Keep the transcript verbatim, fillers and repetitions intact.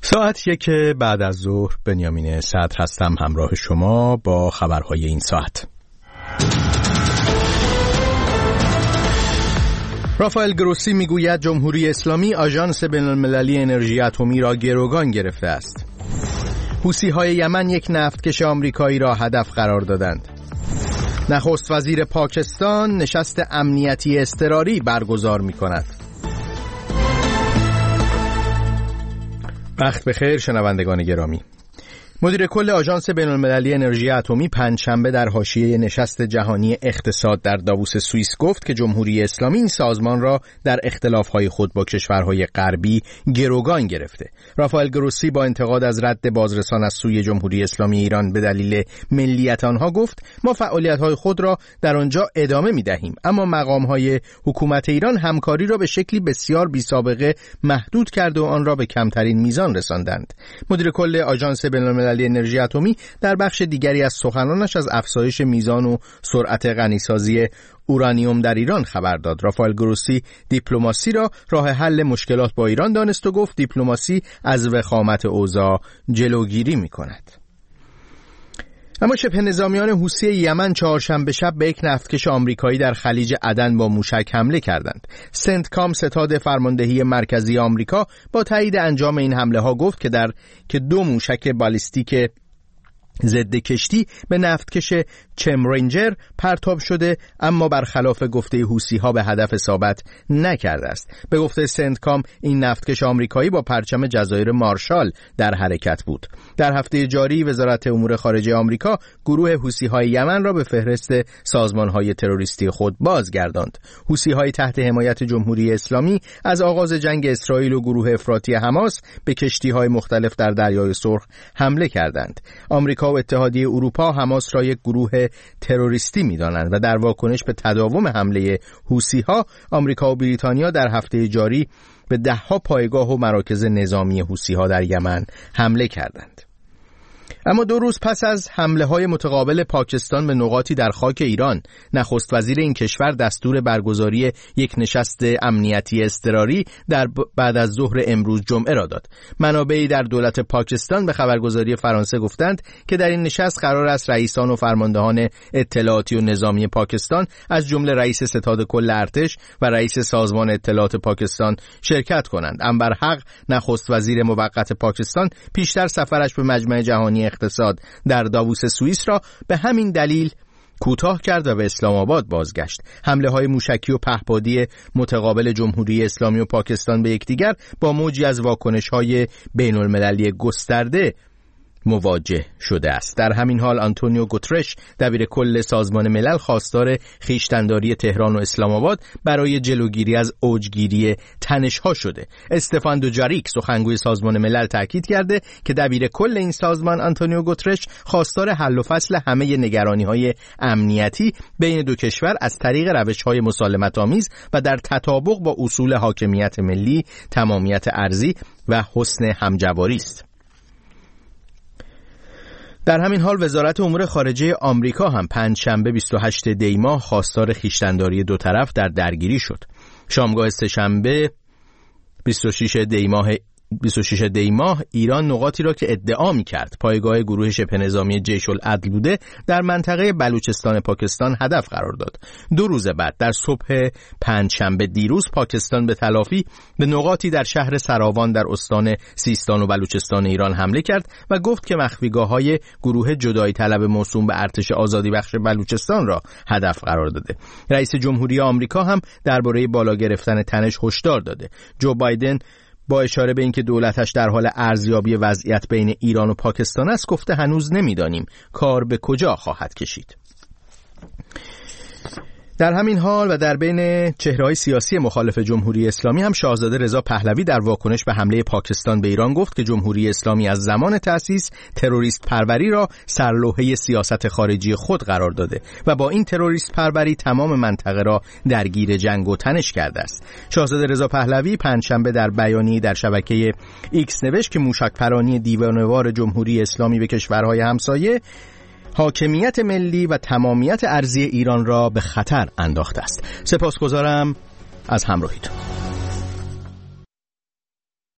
ساعت یک بعد از ظهر بنیامین صدر هستم همراه شما با خبرهای این ساعت. رافائل گروسی میگوید جمهوری اسلامی آژانس بین‌المللی انرژی اتمی را گروگان گرفته است. حوثی‌های یمن یک نفتکش آمریکایی را هدف قرار دادند. نخست وزیر پاکستان نشست امنیتی اضطراری برگزار می‌کند. وقت بخیر شنوندگان گرامی. مدیر کل آژانس بین‌المللی انرژی اتمی پنجشنبه در حاشیه نشست جهانی اقتصاد در داووس سوئیس گفت که جمهوری اسلامی این سازمان را در اختلاف‌های خود با کشورهای غربی گروگان گرفته. رافائل گروسی با انتقاد از رد بازرسان از سوی جمهوری اسلامی ایران به دلیل ملیت آنها گفت ما فعالیت‌های خود را در آنجا ادامه می‌دهیم، اما مقام‌های حکومت ایران همکاری را به شکلی بسیار بی‌سابقه محدود کرده و آن را به کمترین میزان رساندند. مدیر کل آژانس بین‌المللی انرژی اتمی در بخش دیگری از سخنانش از افزایش میزان و سرعت غنیسازی اورانیوم در ایران خبر داد. رافائل گروسی دیپلماسی را راه حل مشکلات با ایران دانست و گفت دیپلماسی از وخامت اوضاع جلوگیری می‌کند. اما شبه نظامیان حوثی یمن چهارشنبه شب به یک نفتکش آمریکایی در خلیج عدن با موشک حمله کردند. سنتکام ستاد فرماندهی مرکزی آمریکا با تایید انجام این حمله ها گفت که در که دو موشک بالیستیک ضد کشتی به نفتکش چمرنجر پرتاب شده، اما برخلاف گفته حوثی‌ها به هدف اصابت نکرده است. به گفته سنتکام این نفتکش آمریکایی با پرچم جزایر مارشال در حرکت بود. در هفته جاری وزارت امور خارجه آمریکا گروه حوثی‌های یمن را به فهرست سازمان‌های تروریستی خود بازگرداند. حوثی‌های تحت حمایت جمهوری اسلامی از آغاز جنگ اسرائیل و گروه افراطی حماس به کشتی‌های مختلف در دریای سرخ حمله کردند. آمریکا و اتحادیه اروپا حماس را یک گروه تروریستی می‌دانند و در واکنش به تداوم حمله حوثی‌ها آمریکا و بریتانیا در هفته جاری به ده‌ها پایگاه و مراکز نظامی حوثی‌ها در یمن حمله کردند. اما دو روز پس از حمله‌های متقابل پاکستان به نقاطی در خاک ایران، نخست وزیر این کشور دستور برگزاری یک نشست امنیتی اضطراری در بعد از ظهر امروز جمعه را داد. منابعی در دولت پاکستان به خبرگزاری فرانسه گفتند که در این نشست قرار است رئیسان و فرماندهان اطلاعاتی و نظامی پاکستان از جمله رئیس ستاد کل ارتش و رئیس سازمان اطلاعات پاکستان شرکت کنند. انور حق نخست وزیر موقت پاکستان پیشتر سفرش به مجمع جهانی اقتصاد در داووس سوئیس را به همین دلیل کوتاه کرد و به اسلام آباد بازگشت. حمله های موشکی و پهپادی متقابل جمهوری اسلامی و پاکستان به یکدیگر با موجی از واکنش های بین المللی گسترده مواجه شده است. در همین حال آنتونیو گوترش دبیر کل سازمان ملل خواستار خویشتن‌داری تهران و اسلام آباد برای جلوگیری از اوجگیری تنش‌ها شده. استفان دوجاریک سخنگوی سازمان ملل تاکید کرده که دبیر کل این سازمان آنتونیو گوترش خواستار حل و فصل همه نگرانی‌های امنیتی بین دو کشور از طریق روش‌های مسالمت‌آمیز و در تطابق با اصول حاکمیت ملی، تمامیت ارضی و حسن همجواری است. در همین حال وزارت امور خارجه آمریکا هم پنجشنبه بیست و هشتم دی ماه خواستار خویشتن‌داری دو طرف در درگیری شد. شامگاه سه‌شنبه بیست و ششم دی ماه بیست و ششم دی ماه ایران نقاطی را که ادعا می‌کرد پایگاه گروه شبه نظامی جیش العدل بوده در منطقه بلوچستان پاکستان هدف قرار داد. دو روز بعد در صبح پنجشنبه دیروز پاکستان به تلافی به نقاطی در شهر سراوان در استان سیستان و بلوچستان ایران حمله کرد و گفت که مخفیگاه‌های گروه جدایی طلب موسوم به ارتش آزادی بخش بلوچستان را هدف قرار داده. رئیس جمهوری آمریکا هم درباره بالا گرفتن تنش هشدار داده. جو بایدن با اشاره به اینکه دولتش در حال ارزیابی وضعیت بین ایران و پاکستان است گفته هنوز نمی‌دانیم کار به کجا خواهد کشید. در همین حال و در بین چهره‌های سیاسی مخالف جمهوری اسلامی هم شاهزاده رضا پهلوی در واکنش به حمله پاکستان به ایران گفت که جمهوری اسلامی از زمان تأسیس تروریست پروری را سرلوحه سیاست خارجی خود قرار داده و با این تروریست پروری تمام منطقه را درگیر جنگ و تنش کرده است. شاهزاده رضا پهلوی پنجشنبه در بیانیه‌ای در شبکه ایکس نوشت که موشک‌پرانی دیوانه‌وار جمهوری اسلامی به کشورهای همسایه حاکمیت ملی و تمامیت ارضی ایران را به خطر انداخته است. سپاسگزارم از همراهیتون.